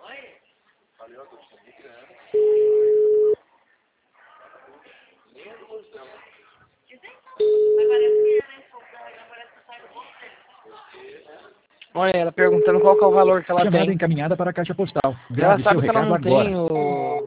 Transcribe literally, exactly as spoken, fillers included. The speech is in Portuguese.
Olha, ela perguntando qual que é o valor que ela Chamada tem. encaminhada para a caixa postal. Ela Grave sabe seu que ela recado não agora. tem o